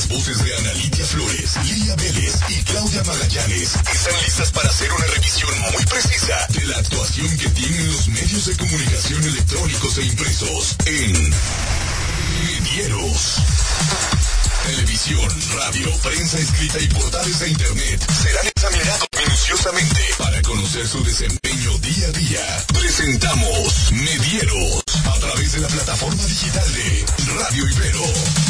Las voces de Ana Lidia Flores, Lilia Vélez y Claudia Magallanes están listas para hacer una revisión muy precisa de la actuación que tienen los medios de comunicación electrónicos e impresos en Medieros. Televisión, radio, prensa escrita y portales de internet serán examinados minuciosamente para conocer su desempeño día a día. Presentamos Medieros a través de la plataforma digital de Radio Ibero.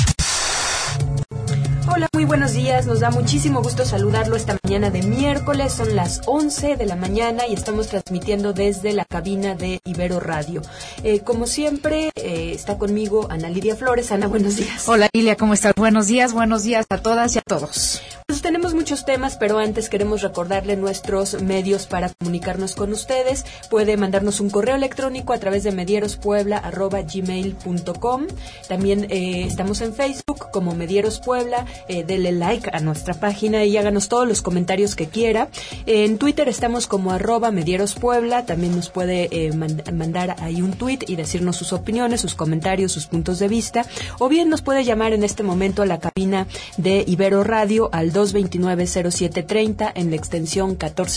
Hola, muy buenos días. Nos da muchísimo gusto saludarlo esta mañana de miércoles. Son las 11 de la mañana y estamos transmitiendo desde la cabina de Ibero Radio. Como siempre, está conmigo Ana Lidia Flores. Ana, buenos días. Hola, Lilia, ¿cómo estás? Buenos días a todas y a todos. Pues tenemos muchos temas, pero antes queremos recordarle nuestros medios para comunicarnos con ustedes. Puede mandarnos un correo electrónico a través de medierospuebla@gmail.com. También estamos en Facebook como Medieros Puebla. Dele like a nuestra página y háganos todos los comentarios que quiera. En Twitter estamos como @medierospuebla. También nos puede mandar ahí un tweet y decirnos sus opiniones, sus comentarios, sus puntos de vista. O bien nos puede llamar en este momento a la cabina de Ibero Radio al 229-0730 en la extensión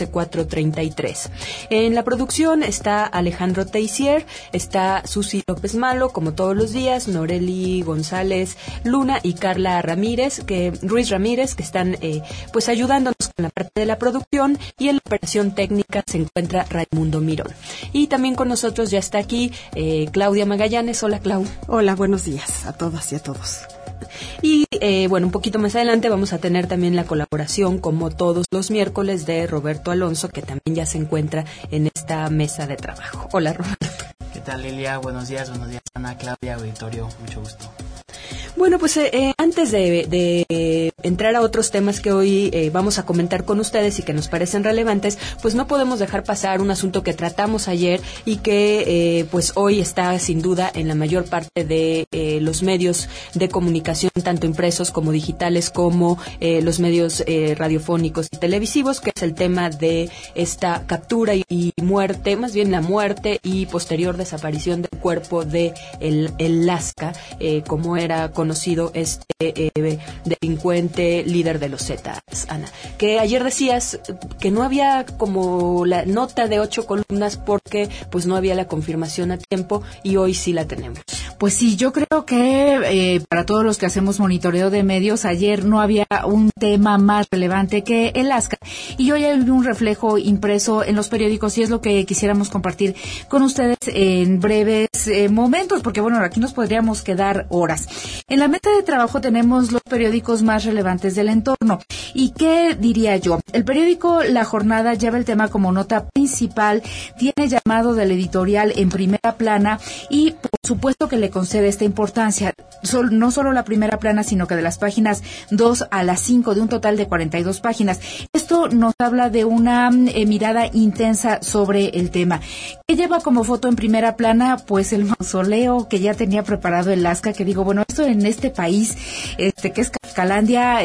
14433. En la producción está Alejandro Teissier, está Susi López Malo, como todos los días, Noreli González Luna y Carla Ruiz Ramírez, que están pues ayudándonos con la parte de la producción, y en la operación técnica se encuentra Raimundo Mirón. Y también con nosotros ya está aquí Claudia Magallanes. Hola, Clau. Hola, buenos días a todas y a todos. Y bueno, un poquito más adelante vamos a tener también la colaboración, como todos los miércoles, de Roberto Alonso, que también ya se encuentra en esta mesa de trabajo. Hola, Roberto. ¿Qué tal, Lilia? Buenos días, Ana, Claudia, auditorio, mucho gusto. Bueno, pues antes de entrar a otros temas que hoy vamos a comentar con ustedes y que nos parecen relevantes, pues no podemos dejar pasar un asunto que tratamos ayer y que pues hoy está sin duda en la mayor parte de los medios de comunicación, tanto impresos como digitales, como los medios radiofónicos y televisivos, que es el tema de esta captura y muerte, más bien la muerte y posterior desaparición del cuerpo de el Lasca, como era conocido este delincuente líder de los Zetas, Ana. Que ayer decías que no había como la nota de 8 columnas porque pues no había la confirmación a tiempo, y hoy sí la tenemos. Pues sí, yo creo que para todos los que hacemos monitoreo de medios, ayer no había un tema más relevante que el Lasca, y hoy hay un reflejo impreso en los periódicos, y es lo que quisiéramos compartir con ustedes en breves momentos, porque bueno, aquí nos podríamos quedar horas. En la meta de trabajo tenemos los periódicos más relevantes del entorno. ¿Y qué diría yo? El periódico La Jornada lleva el tema como nota principal, tiene llamado del editorial en primera plana y por supuesto que le concede esta importancia. No solo la primera plana, sino que de las páginas 2 a las 5, de un total de 42 páginas. Esto nos habla de una mirada intensa sobre el tema. ¿Qué lleva como foto en primera plana? Pues el mausoleo que ya tenía preparado el Lasca, que digo, bueno, esto en este país, que es Calandia,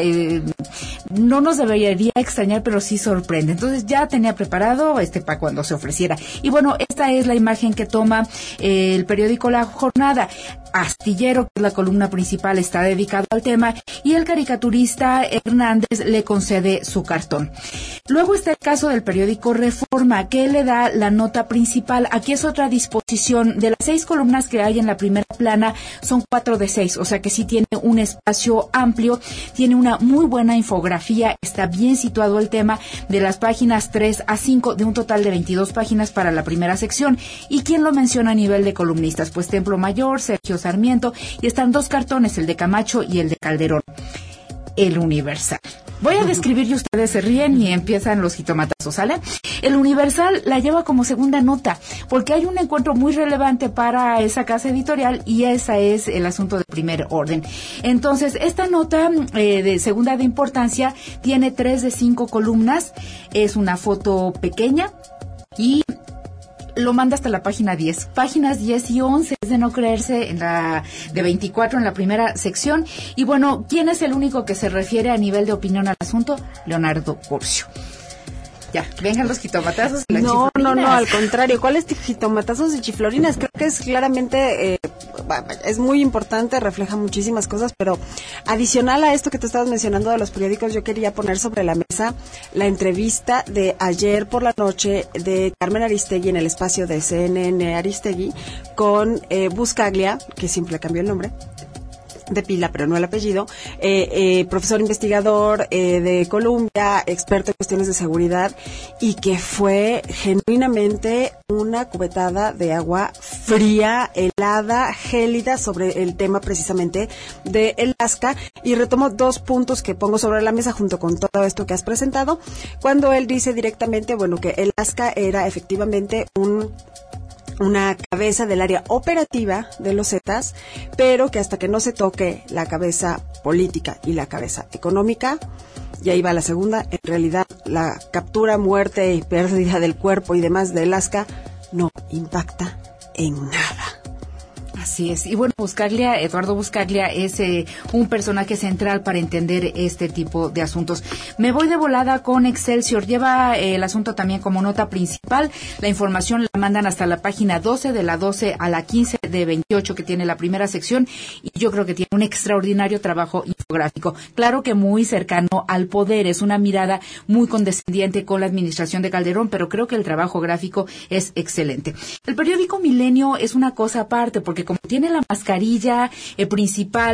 no nos debería extrañar, pero sí sorprende. Entonces ya tenía preparado para cuando se ofreciera. Y bueno, esta es la imagen que toma el periódico La Jornada. Astillero, que es la columna principal, está dedicado al tema, y el caricaturista Hernández le concede su cartón. Luego está el caso del periódico Reforma, que le da la nota principal. Aquí es otra disposición. De las 6 columnas que hay en la primera plana, son 4 de 6, o sea que sí tiene un espacio amplio, tiene una muy buena infografía, está bien situado el tema, de las páginas 3 a 5, de un total de 22 páginas para la primera sección. ¿Y quién lo menciona a nivel de columnistas? Pues Templo Mayor, Sergio Sarmiento, y están 2 cartones, el de Camacho y el de Calderón. El Universal. Voy a describir y ustedes se ríen y empiezan los jitomatazos, ¿sale? El Universal la lleva como segunda nota, porque hay un encuentro muy relevante para esa casa editorial, y esa es el asunto de primer orden. Entonces, esta nota de segunda de importancia tiene 3 de 5 columnas, es una foto pequeña y lo manda hasta la página 10. Páginas 10 y 11, es de no creerse, en la de 24 en la primera sección. Y bueno, ¿quién es el único que se refiere a nivel de opinión al asunto? Leonardo Curcio. Ya, vengan los jitomatazos y las chiflorinas. No, al contrario. ¿Cuáles jitomatazos y chiflorinas? Creo que es claramente es muy importante, refleja muchísimas cosas, pero adicional a esto que tú estabas mencionando de los periódicos, yo quería poner sobre la mesa la entrevista de ayer por la noche de Carmen Aristegui en el espacio de CNN Aristegui con Buscaglia, que siempre cambió el nombre de pila, pero no el apellido, profesor investigador de Columbia, experto en cuestiones de seguridad, y que fue genuinamente una cubetada de agua fría, helada, gélida sobre el tema precisamente de Alaska, y retomo 2 puntos que pongo sobre la mesa junto con todo esto que has presentado, cuando él dice directamente, bueno, que Alaska era efectivamente una cabeza del área operativa de los Zetas, pero que hasta que no se toque la cabeza política y la cabeza económica, y ahí va la segunda, en realidad la captura, muerte y pérdida del cuerpo y demás de Alaska no impacta en nada. Así es. Y bueno, Eduardo Buscaglia es un personaje central para entender este tipo de asuntos. Me voy de volada con Excelsior. Lleva el asunto también como nota principal. La información la mandan hasta la página 12, de la 12 a la 15 de 28, que tiene la primera sección, y yo creo que tiene un extraordinario trabajo infográfico. Claro que muy cercano al poder, es una mirada muy condescendiente con la administración de Calderón, pero creo que el trabajo gráfico es excelente. El periódico Milenio es una cosa aparte, porque como tiene la mascarilla principal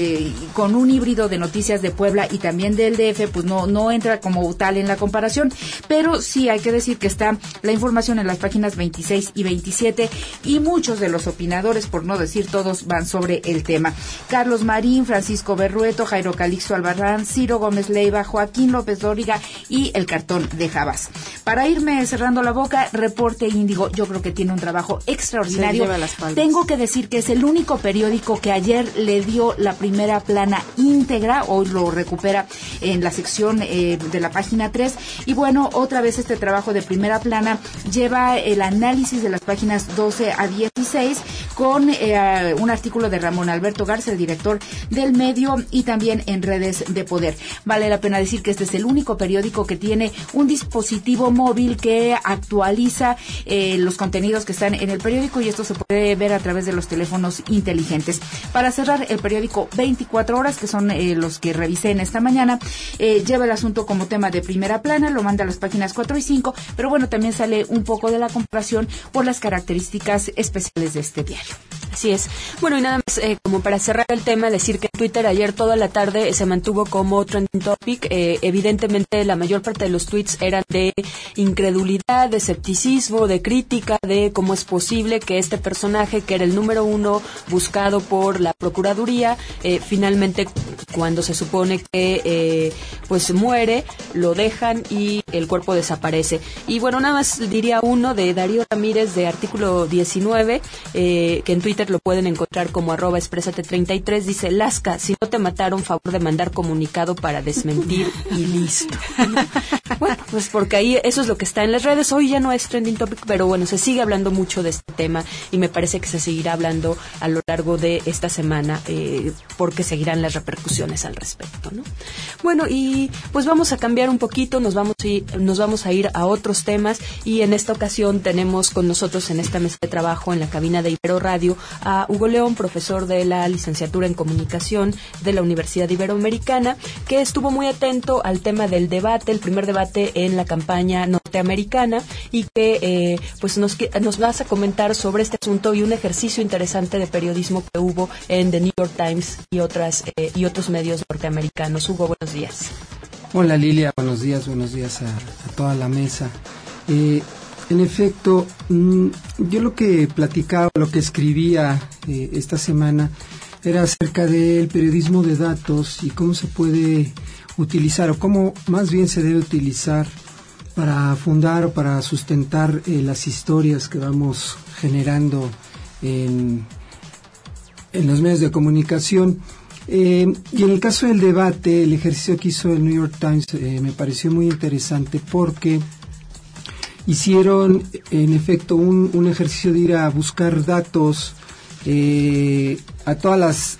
con un híbrido de noticias de Puebla y también del DF, pues no entra como tal en la comparación, pero sí hay que decir que está la información en las páginas 26 y 27, y muchos de los opinadores, por no decir todos, van sobre el tema. Carlos Marín, Francisco Berrueto, Jairo Calixto Albarrán, Ciro Gómez Leiva, Joaquín López Dóriga y el cartón de Jabas. Para irme cerrando la boca, Reporte Índigo, yo creo que tiene un trabajo extraordinario. Tengo que decir que es el único periódico que ayer le dio la primera plana íntegra, hoy lo recupera en la sección de la página 3, y bueno, otra vez este trabajo de primera plana lleva el análisis de las páginas 12 a 16 con un artículo de Ramón Alberto Garza, el director del medio, y también en Redes de Poder. Vale la pena decir que este es el único periódico que tiene un dispositivo móvil que actualiza los contenidos que están en el periódico, y esto se puede ver a través de los teléfonos inteligentes. Para cerrar, el periódico 24 Horas, que son los que revisé en esta mañana, lleva el asunto como tema de primera plana, lo manda a las páginas 4 y 5, pero bueno, también sale un poco de la comparación por las características especiales de este diario. Así es. Bueno, y nada más, como para cerrar el tema, decir que Twitter ayer toda la tarde se mantuvo como trending topic. Evidentemente, la mayor parte de los tweets eran de incredulidad, de escepticismo, de crítica, de cómo es posible que este personaje, que era el número 1 buscado por la Procuraduría, finalmente, cuando se supone que pues muere, lo dejan y el cuerpo desaparece. Y bueno, nada más diría uno de Darío Ramírez, de Artículo 19, que en Twitter lo pueden encontrar como @expresate33, dice: Lasca, si no te mataron, favor de mandar comunicado para desmentir y listo. Bueno, pues porque ahí eso es lo que está en las redes. Hoy ya no es trending topic, pero bueno, se sigue hablando mucho de este tema y me parece que se seguirá hablando a lo largo de esta semana, porque seguirán las repercusiones al respecto, ¿no? Bueno, y pues vamos a cambiar un poquito, nos vamos a ir a otros temas, y en esta ocasión tenemos con nosotros en esta mesa de trabajo en la cabina de Ibero Radio a Hugo León, profesor de la licenciatura en comunicación de la Universidad Iberoamericana, que estuvo muy atento al tema del debate, el primer debate en la campaña norteamericana, y que pues nos vas a comentar sobre este asunto y un ejercicio interesante de periodismo que hubo en The New York Times y otros medios norteamericanos. Hugo, buenos días. Hola Lilia, buenos días a toda la mesa. En efecto, yo lo que platicaba, lo que escribía esta semana era acerca del periodismo de datos y cómo se puede utilizar, o cómo más bien se debe utilizar para fundar o para sustentar las historias que vamos generando en los medios de comunicación. Y en el caso del debate, el ejercicio que hizo el New York Times me pareció muy interesante, porque hicieron en efecto un ejercicio de ir a buscar datos a todas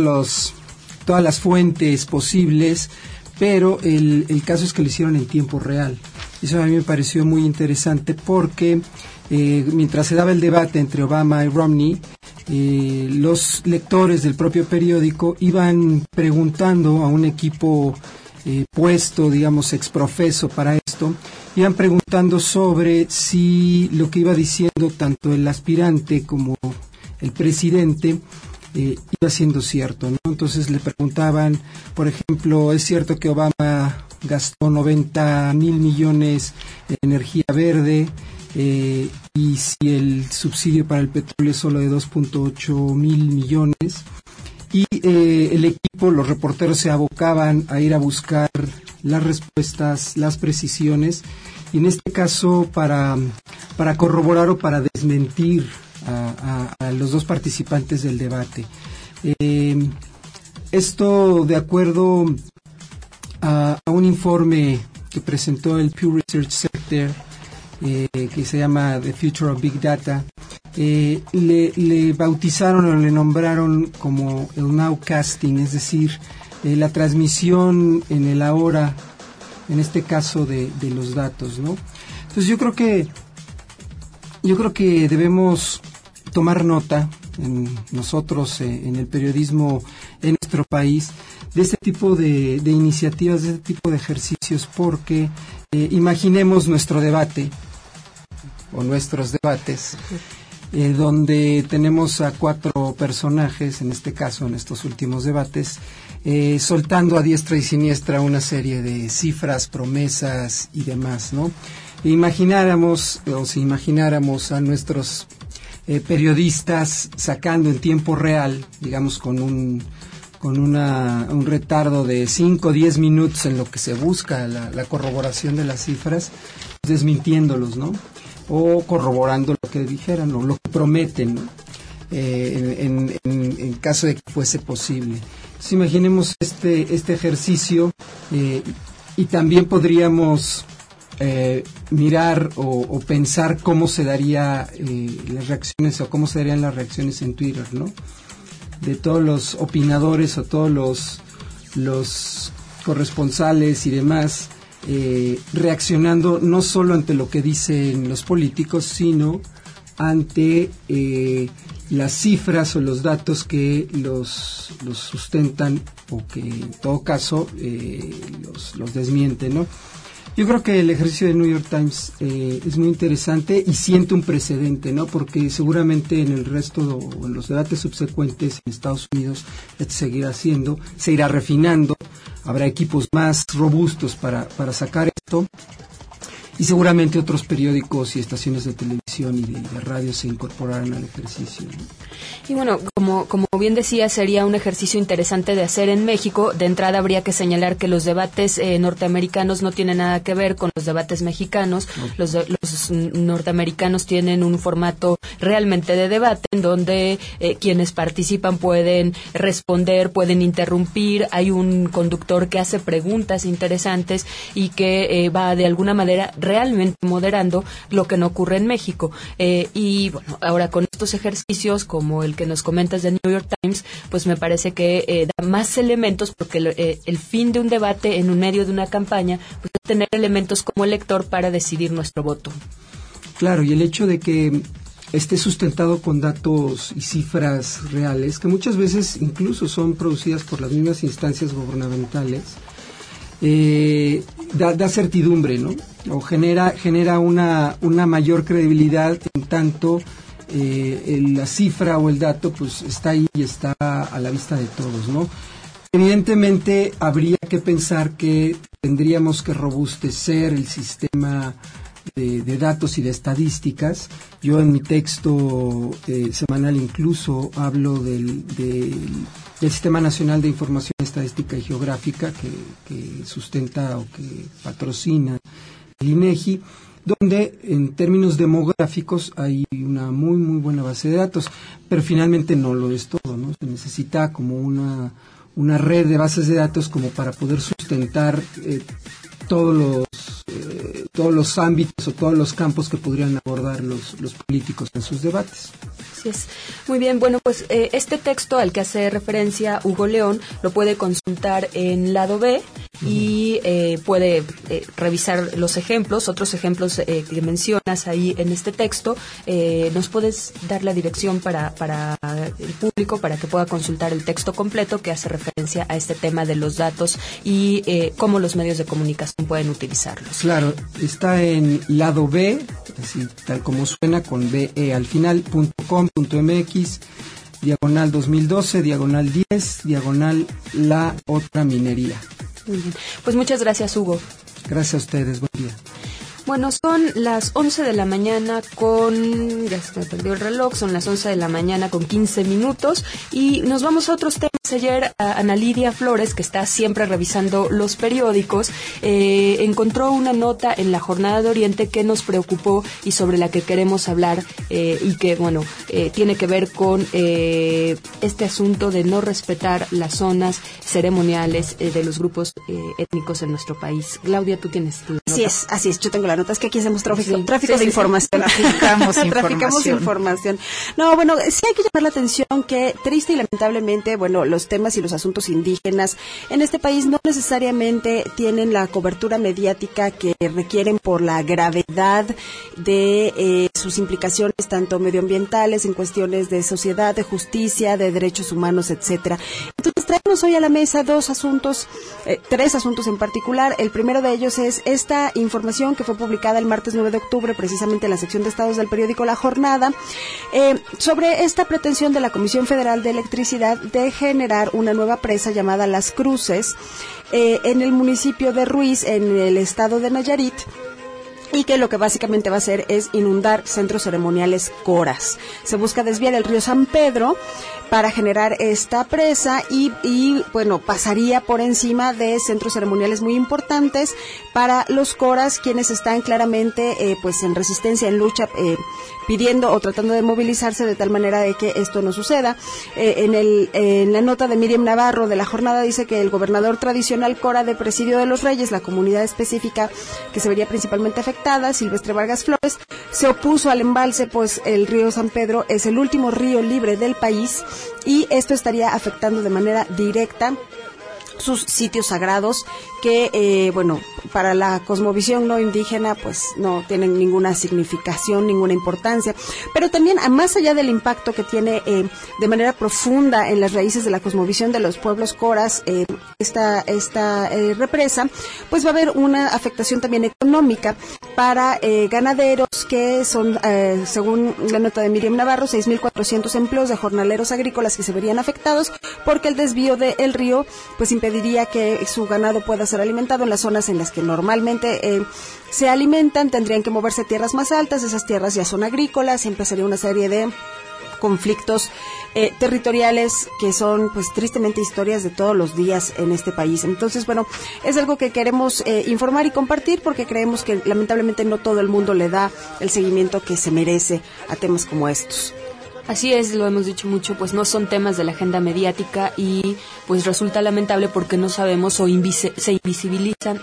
las fuentes posibles, pero el caso es que lo hicieron en tiempo real. Eso a mí me pareció muy interesante porque mientras se daba el debate entre Obama y Romney, los lectores del propio periódico iban preguntando a un equipo puesto, digamos, exprofeso para esto, iban preguntando sobre si lo que iba diciendo tanto el aspirante como el presidente iba siendo cierto, ¿no? Entonces le preguntaban, por ejemplo, ¿es cierto que Obama gastó 90,000 millones en energía verde? Y si el subsidio para el petróleo es solo de 2.8 mil millones. Y el equipo, los reporteros se abocaban a ir a buscar las respuestas, las precisiones, y en este caso para corroborar o para desmentir a los dos participantes del debate. Esto de acuerdo a un informe que presentó el Pew Research Center, que se llama The Future of Big Data, le bautizaron o le nombraron como el nowcasting, es decir, la transmisión en el ahora, en este caso de los datos, ¿no? Entonces yo creo que debemos tomar nota nosotros en el periodismo en nuestro país de este tipo de iniciativas, de este tipo de ejercicios, porque imaginemos nuestro debate o nuestros debates, donde tenemos a 4 personajes, en este caso, en estos últimos debates, soltando a diestra y siniestra una serie de cifras, promesas y demás, ¿no? Si imagináramos a nuestros periodistas sacando en tiempo real, digamos con un retardo de 5 o 10 minutos en lo que se busca la corroboración de las cifras, desmintiéndolos, ¿no? O corroborando lo que dijeran o lo que prometen, ¿no? En caso de que fuese posible. Entonces, imaginemos este ejercicio y también podríamos mirar o pensar cómo se daría las reacciones o cómo se darían las reacciones en Twitter, ¿no? De todos los opinadores o todos los corresponsales y demás, reaccionando no solo ante lo que dicen los políticos, sino ante las cifras o los datos que los sustentan o que en todo caso los desmienten, ¿no? Yo creo que el ejercicio de New York Times es muy interesante y siente un precedente, ¿no? Porque seguramente en el resto o en los debates subsecuentes en Estados Unidos esto seguirá haciendo, se irá refinando, habrá equipos más robustos para sacar esto, y seguramente otros periódicos y estaciones de televisión y de radio se incorporarán al ejercicio, ¿no? Y bueno, como bien decía, sería un ejercicio interesante de hacer en México. De entrada habría que señalar que los debates norteamericanos no tienen nada que ver con los debates mexicanos. No. Los norteamericanos tienen un formato realmente de debate en donde quienes participan pueden responder, pueden interrumpir. Hay un conductor que hace preguntas interesantes y que va de alguna manera realmente moderando lo que no ocurre en México. Y bueno, ahora con estos ejercicios como el que nos comentas de New York Times, pues me parece que da más elementos, porque el fin de un debate en un medio de una campaña, pues es tener elementos como elector para decidir nuestro voto. Claro, y el hecho de que esté sustentado con datos y cifras reales, que muchas veces incluso son producidas por las mismas instancias gubernamentales, da certidumbre, ¿no? O genera una mayor credibilidad, en tanto la cifra o el dato pues está ahí y está a la vista de todos, ¿no? Evidentemente habría que pensar que tendríamos que robustecer el sistema de datos y de estadísticas. Yo en mi texto semanal incluso hablo del Sistema Nacional de Información Estadística y Geográfica que sustenta o que patrocina el INEGI, donde en términos demográficos hay una muy muy buena base de datos, pero finalmente no lo es todo, ¿no? Se necesita como una red de bases de datos como para poder sustentar todos los ámbitos o todos los campos que podrían abordar los políticos en sus debates. Así es. Muy bien, bueno, pues este texto al que hace referencia Hugo León lo puede consultar en Lado B, y puede revisar los ejemplos, otros ejemplos que mencionas ahí en este texto. ¿Nos puedes dar la dirección para el público para que pueda consultar el texto completo que hace referencia a este tema de los datos y cómo los medios de comunicación pueden utilizarlos? Claro, está en lado B, así tal como suena, con BE al final, .com.mx, diagonal 2012, diagonal 10, diagonal la otra minería. Muy bien. Pues muchas gracias, Hugo. Gracias a ustedes, buen día. Bueno, son las 11 de la mañana ya se me perdió el reloj, son las 11 de la mañana con 15 minutos y nos vamos a otros temas. Ayer Ana Lidia Flores, que está siempre revisando los periódicos, encontró una nota en la Jornada de Oriente que nos preocupó y sobre la que queremos hablar y que, bueno, tiene que ver con este asunto de no respetar las zonas ceremoniales de los grupos étnicos en nuestro país. Claudia, tú tienes tu nota. Así es, yo tengo la nota, es que aquí hacemos tráfico de información. Traficamos información. No, bueno, sí hay que llamar la atención que triste y lamentablemente, bueno, los temas y los asuntos indígenas en este país no necesariamente tienen la cobertura mediática que requieren por la gravedad de sus implicaciones tanto medioambientales, en cuestiones de sociedad, de justicia, de derechos humanos, etcétera. Entonces traemos hoy a la mesa tres asuntos en particular. El primero de ellos es esta información que fue publicada el martes 9 de octubre, precisamente en la sección de estados del periódico La Jornada, sobre esta pretensión de la Comisión Federal de Electricidad de generar una nueva presa llamada Las Cruces en el municipio de Ruiz, en el estado de Nayarit, y que lo que básicamente va a hacer es inundar centros ceremoniales coras. Se busca desviar el río San Pedro para generar esta presa y bueno, pasaría por encima de centros ceremoniales muy importantes para los coras, quienes están claramente pues en resistencia, en lucha, pidiendo o tratando de movilizarse de tal manera de que esto no suceda. En la nota de Miriam Navarro de La Jornada dice que el gobernador tradicional cora de Presidio de los Reyes, la comunidad específica que se vería principalmente afectada, Silvestre Vargas Flores, se opuso al embalse, pues el río San Pedro es el último río libre del país y esto estaría afectando de manera directa sus sitios sagrados que, bueno, para la cosmovisión no indígena, pues no tienen ninguna significación, ninguna importancia, pero también, más allá del impacto que tiene de manera profunda en las raíces de la cosmovisión de los pueblos coras, esta represa, pues va a haber una afectación también económica para ganaderos que son, según la nota de Miriam Navarro, 6,400 empleos de jornaleros agrícolas que se verían afectados porque el desvío del río pues impediría que su ganado pueda ser alimentado en las zonas en las que normalmente se alimentan. Tendrían que moverse a tierras más altas, esas tierras ya son agrícolas y empezaría una serie de conflictos territoriales que son pues tristemente historias de todos los días en este país. Entonces, bueno, es algo que queremos informar y compartir porque creemos que lamentablemente no todo el mundo le da el seguimiento que se merece a temas como estos. Así es, lo hemos dicho mucho, pues no son temas de la agenda mediática y pues resulta lamentable porque no sabemos o se invisibilizan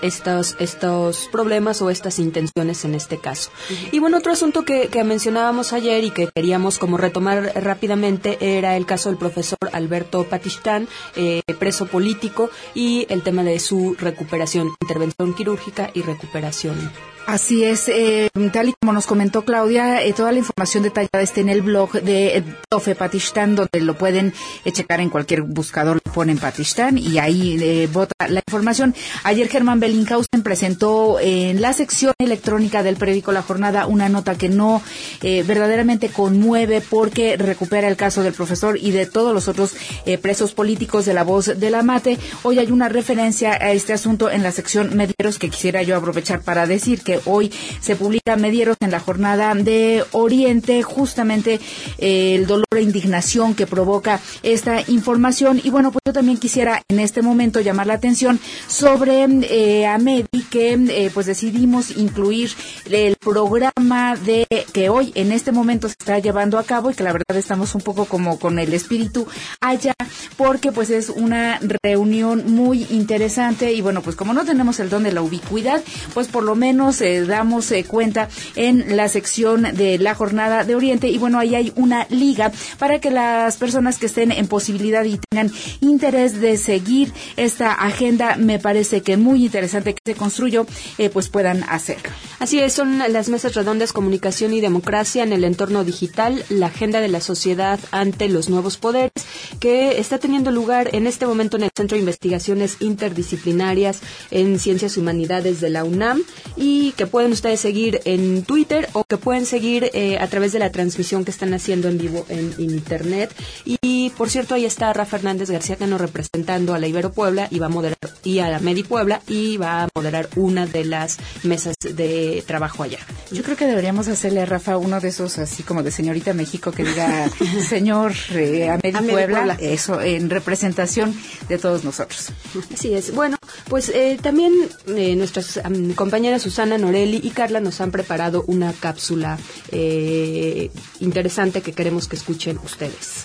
estos problemas o estas intenciones en este caso. Uh-huh. Y bueno, otro asunto que mencionábamos ayer y que queríamos como retomar rápidamente era el caso del profesor Alberto Patistán, preso político, y el tema de su recuperación, intervención quirúrgica y recuperación. Así es, tal y como nos comentó Claudia, toda la información detallada está en el blog de Profe Patistán, donde lo pueden checar en cualquier buscador, le ponen Patistán y ahí bota la información. Ayer Germán Bellinghausen presentó en la sección electrónica del periódico La Jornada una nota que no verdaderamente conmueve porque recupera el caso del profesor y de todos los otros presos políticos de La Voz de la Mate. Hoy hay una referencia a este asunto en la sección Medieros que quisiera yo aprovechar para decir que hoy se publica Medieros en la Jornada de Oriente, justamente el dolor e indignación que provoca esta información. Y bueno, pues yo también quisiera en este momento llamar la atención sobre AMEDI, que pues decidimos incluir el programa de que hoy en este momento se está llevando a cabo y que la verdad estamos un poco como con el espíritu allá, porque pues es una reunión muy interesante y bueno, pues como no tenemos el don de la ubicuidad, pues por lo menos damos cuenta en la sección de la Jornada de Oriente, y bueno, ahí hay una liga para que las personas que estén en posibilidad y tengan interés de seguir esta agenda, me parece que muy interesante que se construyó, pues puedan hacerlo. Así es, son las mesas redondas Comunicación y Democracia en el entorno digital, la agenda de la sociedad ante los nuevos poderes, que está teniendo lugar en este momento en el Centro de Investigaciones Interdisciplinarias en Ciencias y Humanidades de la UNAM, y que pueden ustedes seguir en Twitter o que pueden seguir a través de la transmisión que están haciendo en vivo en Internet. Y por cierto, ahí está Rafa Hernández García Cano representando a la Ibero Puebla y va a moderar, y a la Medi Puebla, y va a moderar una de las mesas de trabajo allá. Yo creo que deberíamos hacerle a Rafa uno de esos así como de señorita México que diga señor a Medi Puebla, eso en representación de todos nosotros. Así es. Bueno, pues también nuestras compañeras Susana Norelli y Carla nos han preparado una cápsula interesante que queremos que escuchen ustedes.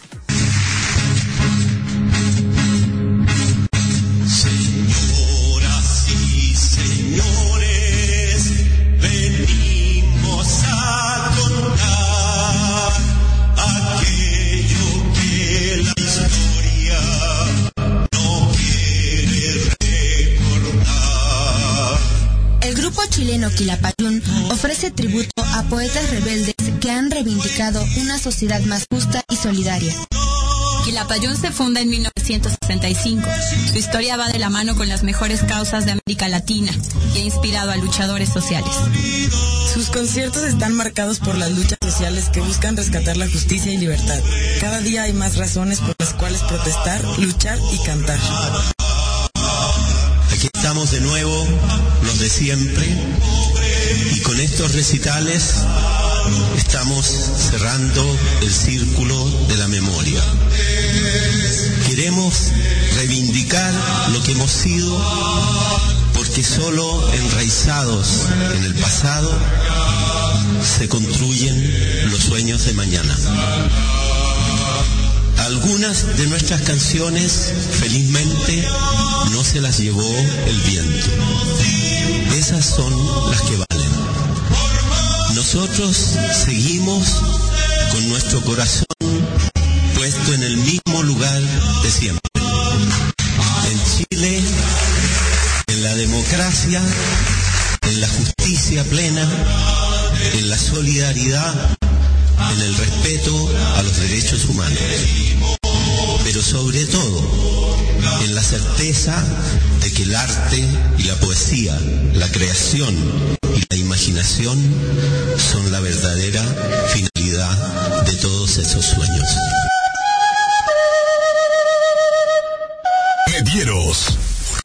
Señoras y señores, venimos a contar aquello que la historia no quiere recordar. El grupo chileno Quilapayún ofrece tributo a poetas rebeldes que han reivindicado una sociedad más justa y solidaria. Quilapayún se funda en 1965. Su historia va de la mano con las mejores causas de América Latina y ha inspirado a luchadores sociales. Sus conciertos están marcados por las luchas sociales que buscan rescatar la justicia y libertad. Cada día hay más razones por las cuales protestar, luchar y cantar. Aquí estamos de nuevo, los de siempre, y con estos recitales estamos cerrando el círculo de la memoria. Queremos reivindicar lo que hemos sido, porque solo enraizados en el pasado se construyen los sueños de mañana. Algunas de nuestras canciones, felizmente, no se las llevó el viento. Esas son las que valen. Nosotros seguimos con nuestro corazón puesto en el mismo lugar de siempre. En Chile, en la democracia, en la justicia plena, en la solidaridad, en el respeto a los derechos humanos. Pero sobre todo, en la certeza de que el arte y la poesía, la creación y la imaginación son la verdadera finalidad de todos esos sueños. Medieros.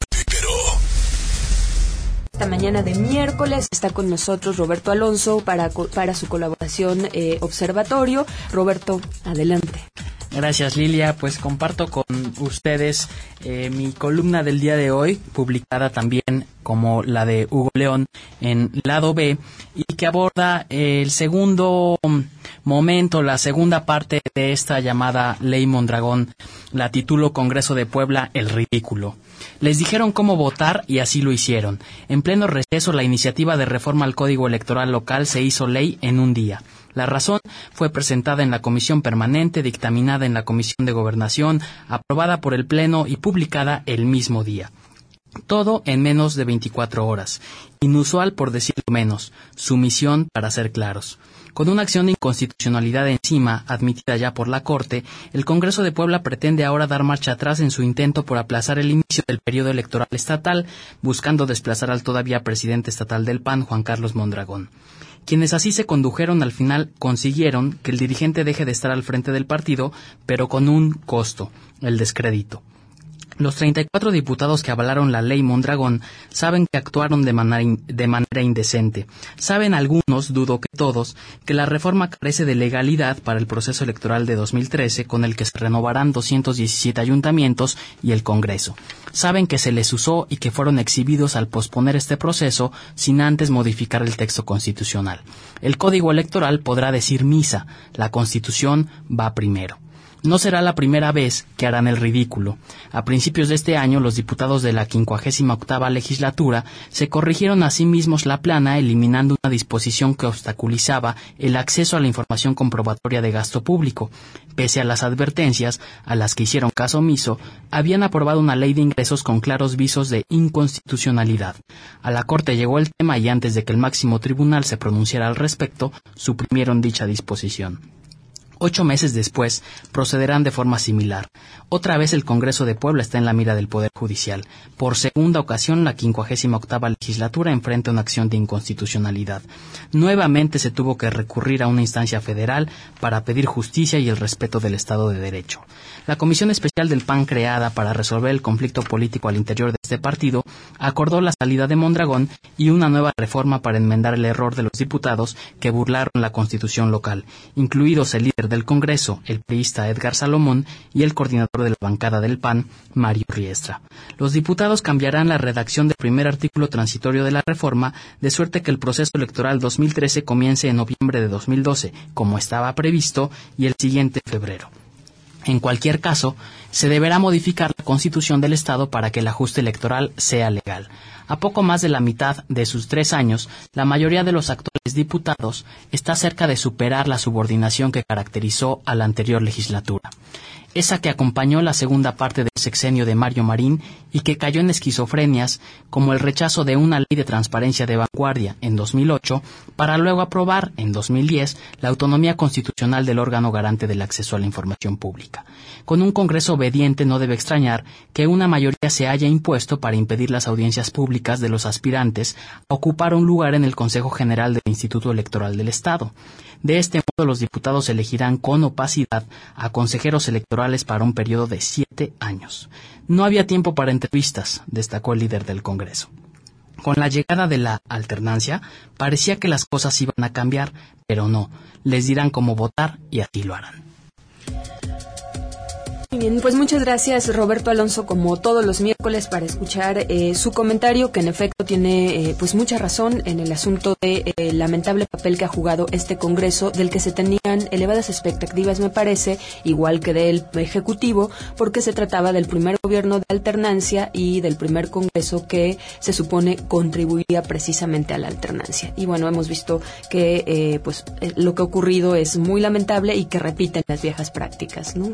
Esta mañana de miércoles está con nosotros Roberto Alonso para su colaboración Observatorio. Roberto, adelante. Gracias, Lilia. Pues comparto con ustedes mi columna del día de hoy, publicada también como la de Hugo León en Lado B, y que aborda el segundo momento, la segunda parte de esta llamada Ley Mondragón. La titulo Congreso de Puebla, el ridículo. Les dijeron cómo votar y así lo hicieron. En pleno receso, la iniciativa de reforma al Código Electoral local se hizo ley en un día. La razón fue presentada en la Comisión Permanente, dictaminada en la Comisión de Gobernación, aprobada por el Pleno y publicada el mismo día. Todo en menos de 24 horas. Inusual por decirlo menos. Sumisión para ser claros. Con una acción de inconstitucionalidad encima, admitida ya por la Corte, el Congreso de Puebla pretende ahora dar marcha atrás en su intento por aplazar el inicio del periodo electoral estatal, buscando desplazar al todavía presidente estatal del PAN, Juan Carlos Mondragón. Quienes así se condujeron al final consiguieron que el dirigente deje de estar al frente del partido, pero con un costo, el descrédito. Los 34 diputados que avalaron la ley Mondragón saben que actuaron de manera indecente. Saben algunos, dudo que todos, que la reforma carece de legalidad para el proceso electoral de 2013, con el que se renovarán 217 ayuntamientos y el Congreso. Saben que se les usó y que fueron exhibidos al posponer este proceso sin antes modificar el texto constitucional. El Código Electoral podrá decir misa, la Constitución va primero. No será la primera vez que harán el ridículo. A principios de este año, los diputados de la 58ª legislatura se corrigieron a sí mismos la plana, eliminando una disposición que obstaculizaba el acceso a la información comprobatoria de gasto público. Pese a las advertencias, a las que hicieron caso omiso, habían aprobado una ley de ingresos con claros visos de inconstitucionalidad. A la Corte llegó el tema y antes de que el máximo tribunal se pronunciara al respecto, suprimieron dicha disposición. 8 meses después, procederán de forma similar. Otra vez el Congreso de Puebla está en la mira del Poder Judicial. Por segunda ocasión, la 58ª legislatura enfrenta una acción de inconstitucionalidad. Nuevamente se tuvo que recurrir a una instancia federal para pedir justicia y el respeto del Estado de Derecho. La Comisión Especial del PAN, creada para resolver el conflicto político al interior de este partido, acordó la salida de Mondragón y una nueva reforma para enmendar el error de los diputados que burlaron la Constitución local, incluidos el líder del Congreso, el priista Edgar Salomón, y el coordinador de la bancada del PAN, Mario Riestra. Los diputados cambiarán la redacción del primer artículo transitorio de la reforma, de suerte que el proceso electoral 2013 comience en noviembre de 2012, como estaba previsto, y el siguiente en febrero. En cualquier caso, se deberá modificar la Constitución del Estado para que el ajuste electoral sea legal. A poco más de la mitad de sus 3 años, la mayoría de los actuales diputados está cerca de superar la subordinación que caracterizó a la anterior legislatura. Esa que acompañó la segunda parte del sexenio de Mario Marín y que cayó en esquizofrenias como el rechazo de una ley de transparencia de vanguardia en 2008 para luego aprobar en 2010 la autonomía constitucional del órgano garante del acceso a la información pública. Con un Congreso obediente no debe extrañar que una mayoría se haya impuesto para impedir las audiencias públicas de los aspirantes a ocupar un lugar en el Consejo General del Instituto Electoral del Estado. De este modo, los diputados elegirán con opacidad a consejeros electorales para un periodo de 7 años. No había tiempo para entrevistas, destacó el líder del Congreso. Con la llegada de la alternancia, parecía que las cosas iban a cambiar, pero no. Les dirán cómo votar y así lo harán. Bien, pues muchas gracias Roberto Alonso, como todos los miércoles, para escuchar su comentario, que en efecto tiene pues mucha razón en el asunto de lamentable papel que ha jugado este Congreso, del que se tenían elevadas expectativas, me parece, igual que del Ejecutivo, porque se trataba del primer gobierno de alternancia y del primer Congreso que se supone contribuiría precisamente a la alternancia. Y bueno, hemos visto que lo que ha ocurrido es muy lamentable y que repiten las viejas prácticas, ¿no?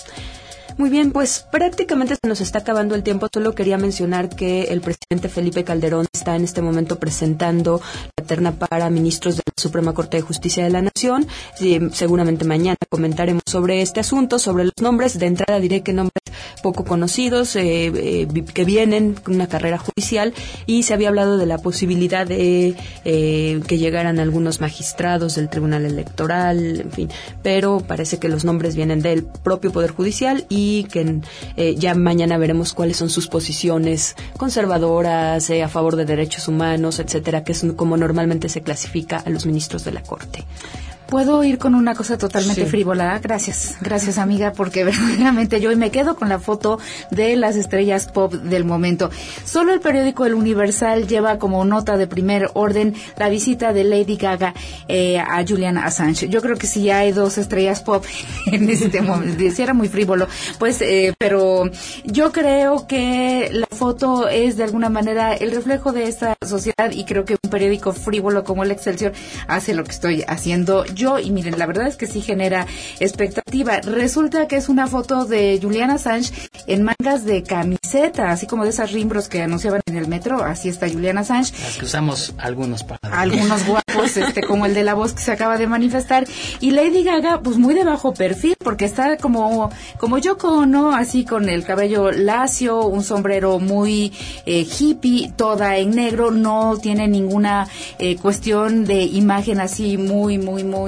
Muy bien, pues prácticamente se nos está acabando el tiempo. Solo quería mencionar que el presidente Felipe Calderón está en este momento presentando la terna para ministros de la Suprema Corte de Justicia de la Nación. Seguramente mañana comentaremos sobre este asunto, sobre los nombres. De entrada diré que nombres poco conocidos que vienen con una carrera judicial, y se había hablado de la posibilidad de que llegaran algunos magistrados del Tribunal Electoral, en fin, pero parece que los nombres vienen del propio Poder Judicial y que ya mañana veremos cuáles son sus posiciones conservadoras, a favor de derechos humanos, etcétera, que es como normalmente se clasifica a los ministros de la Corte. ¿Puedo ir con una cosa totalmente frívola? Gracias amiga, porque verdaderamente yo me quedo con la foto de las estrellas pop del momento. Solo el periódico El Universal lleva como nota de primer orden la visita de Lady Gaga a Julian Assange. Yo creo que si hay 2 estrellas pop en este momento, si era muy frívolo, pues, pero yo creo que la foto es de alguna manera el reflejo de esta sociedad, y creo que un periódico frívolo como el Excelsior hace lo que estoy haciendo yo, y miren, la verdad es que sí genera expectativa. Resulta que es una foto de Julian Assange en mangas de camiseta, así como de esas rimbros que anunciaban en el metro. Así está Julian Assange. Las que usamos algunos para... Algunos guapos, como el de La Voz, que se acaba de manifestar. Y Lady Gaga, pues muy de bajo perfil, porque está como Yoko Ono, así con el cabello lacio, un sombrero muy hippie, toda en negro, no tiene ninguna cuestión de imagen así muy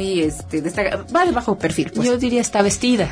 va de bajo perfil, pues. Yo diría está vestida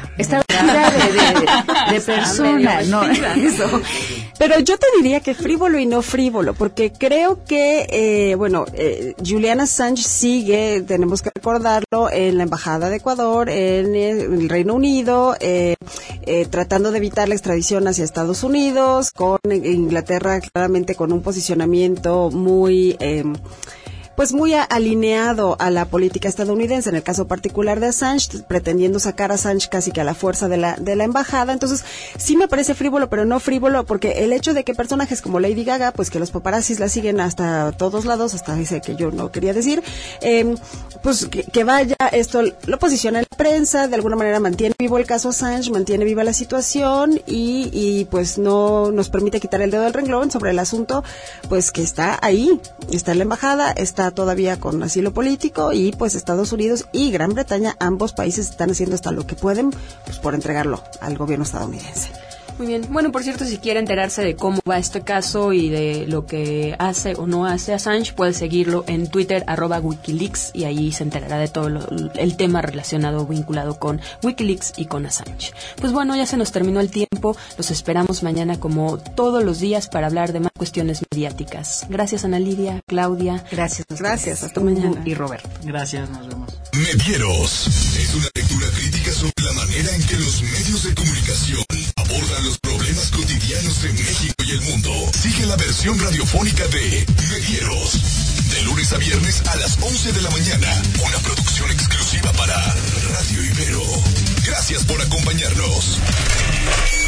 de persona, no eso. Pero yo te diría que frívolo y no frívolo, porque creo que Julian Assange sigue, tenemos que recordarlo, en la Embajada de Ecuador, en el Reino Unido, tratando de evitar la extradición hacia Estados Unidos, con Inglaterra claramente con un posicionamiento muy pues muy alineado a la política estadounidense, en el caso particular de Assange, pretendiendo sacar a Assange casi que a la fuerza de la embajada. Entonces, sí me parece frívolo, pero no frívolo, porque el hecho de que personajes como Lady Gaga, pues que los paparazzis la siguen hasta todos lados, hasta dice que yo no quería decir, pues que vaya, esto lo posiciona en la prensa, de alguna manera mantiene vivo el caso Assange, mantiene viva la situación y pues no nos permite quitar el dedo del renglón sobre el asunto, pues que está ahí, está en la embajada, está todavía con asilo político y pues Estados Unidos y Gran Bretaña, ambos países están haciendo hasta lo que pueden pues por entregarlo al gobierno estadounidense. Muy bien. Bueno, por cierto, si quiere enterarse de cómo va este caso y de lo que hace o no hace Assange, puede seguirlo en Twitter, @Wikileaks, y ahí se enterará de todo el tema relacionado, vinculado con Wikileaks y con Assange. Pues bueno, ya se nos terminó el tiempo. Los esperamos mañana como todos los días para hablar de más cuestiones mediáticas. Gracias, Ana Lidia, Claudia. Gracias. Hasta mañana. Y Roberto. Gracias, nos vemos. Medieros es una lectura crítica sobre la manera en que los medios de comunicación abordan los problemas cotidianos de México y el mundo. Sigue la versión radiofónica de Medieros, de lunes a viernes a las 11 de la mañana. Una producción exclusiva para Radio Ibero. Gracias por acompañarnos.